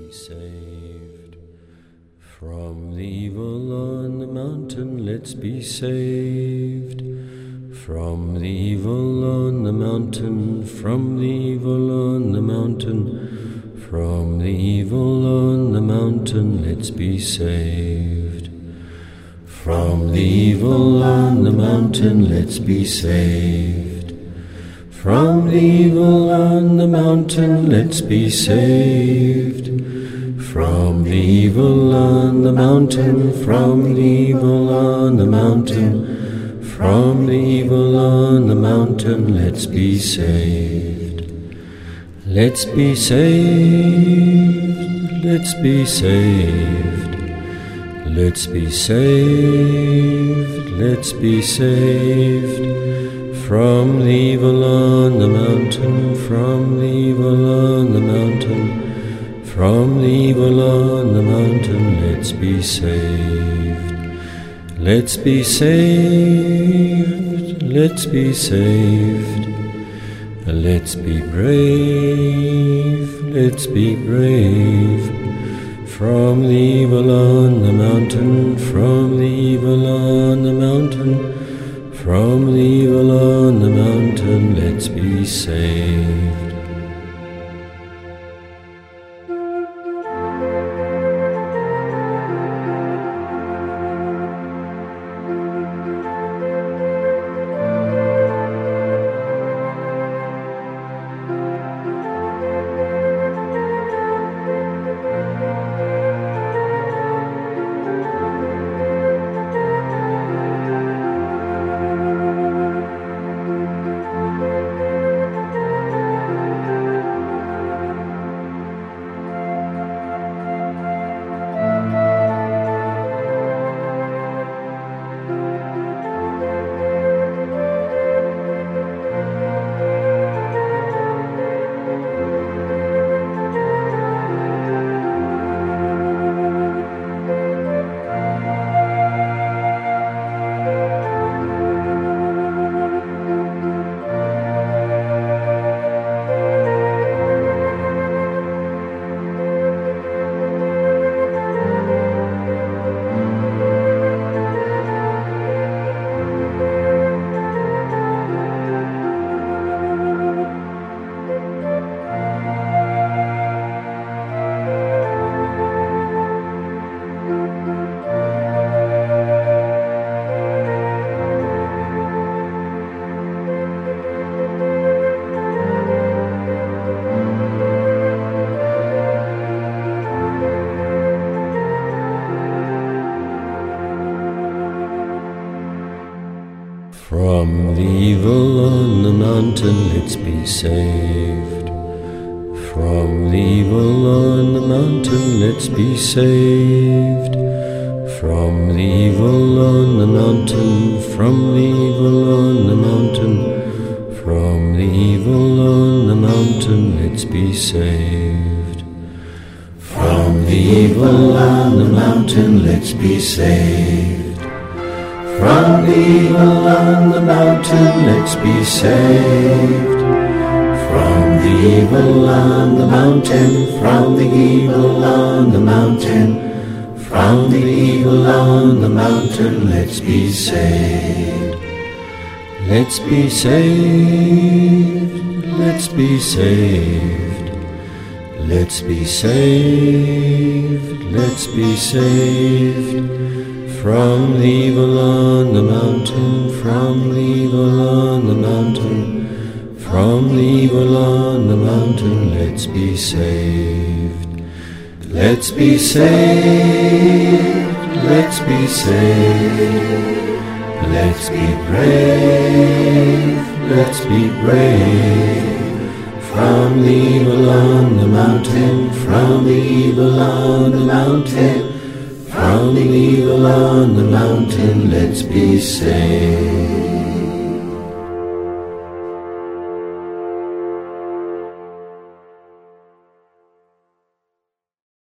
be saved. From the evil on the mountain, let's be saved. From the evil on the mountain, from the evil on the mountain, from the evil on the mountain, let's be saved. From the evil on the mountain, let's be saved. From the evil on the mountain, let's be saved. From the evil on the mountain, from the evil on the mountain, from the evil on the mountain, let's be saved. Let's be saved, let's be saved. Let's be saved, let's be saved. From the evil on the mountain, from the evil on the mountain, from the evil on the mountain, let's be saved. Let's be saved, let's be saved. Let's be brave, let's be brave. From the evil on the mountain, from the evil on the mountain, from the evil on the mountain, let's be saved. From the evil on the mountain, let's be saved. From the evil on the mountain, let's be saved. From the evil on the mountain, from the evil on the mountain, from the evil on the mountain, let's be saved. From the evil on the mountain, let's be saved. From the evil on the mountain, let's be saved. From the evil on the mountain, from the evil on the mountain, from the evil on the mountain, let's be saved. Let's be saved, let's be saved. Let's be saved, let's be saved. From the evil on the mountain, from the evil on the mountain, from the evil on the mountain, let's be saved. Let's be saved, let's be saved. Let's be brave, let's be brave. From the evil on the mountain, from the evil on the mountain, from the evil on the mountain, let's be saved.